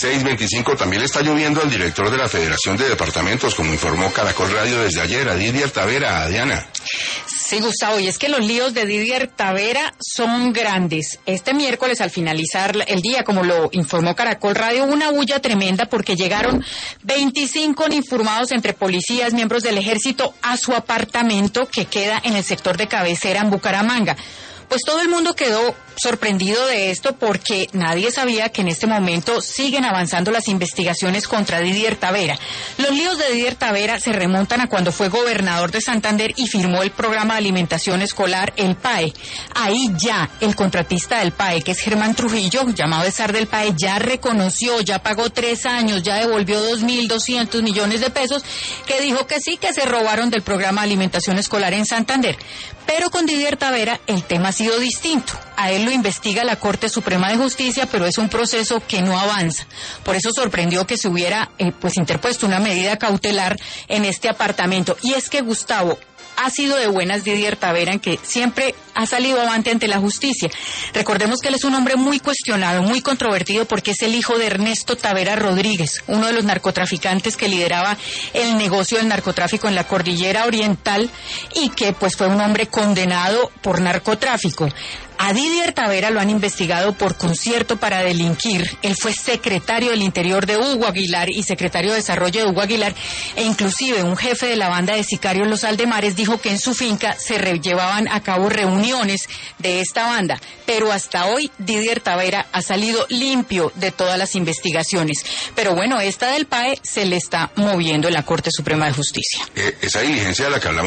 6:25. También le está lloviendo al director de la Federación de Departamentos, como informó Caracol Radio desde ayer, a Didier Tavera. Diana. Sí, Gustavo, y es que los líos de Didier Tavera son grandes. Este miércoles, al finalizar el día, como lo informó Caracol Radio, una bulla tremenda porque llegaron 25 uniformados entre policías, miembros del ejército, a su apartamento que queda en el sector de Cabecera, en Bucaramanga. Pues todo el mundo quedó sorprendido de esto porque nadie sabía que en este momento siguen avanzando las investigaciones contra Didier Tavera. Los líos de Didier Tavera se remontan a cuando fue gobernador de Santander y firmó el programa de alimentación escolar, el PAE. Ahí ya el contratista del PAE, que es Germán Trujillo, llamado César del PAE, ya reconoció, ya pagó 3 años, ya devolvió 2.200 millones de pesos, que dijo que sí, que se robaron del programa de alimentación escolar en Santander. Pero con Didier Tavera el tema ha sido distinto. A él lo investiga la Corte Suprema de Justicia, pero es un proceso que no avanza. Por eso sorprendió que se hubiera interpuesto una medida cautelar en este apartamento. Y es que, Gustavo, ha sido de buenas Didier Tavera, en que siempre ha salido avante ante la justicia. Recordemos que él es un hombre muy cuestionado, muy controvertido, porque es el hijo de Ernesto Tavera Rodríguez, uno de los narcotraficantes que lideraba el negocio del narcotráfico en la Cordillera Oriental y que pues fue un hombre condenado por narcotráfico. A Didier Tavera lo han investigado por concierto para delinquir. Él fue secretario del Interior de Hugo Aguilar y secretario de Desarrollo de Hugo Aguilar, e inclusive un jefe de la banda de sicarios Los Aldemares dijo que en su finca se llevaban a cabo reuniones de esta banda. Pero hasta hoy Didier Tavera ha salido limpio de todas las investigaciones. Pero bueno, esta del PAE se le está moviendo en la Corte Suprema de Justicia. Esa diligencia de la que hablamos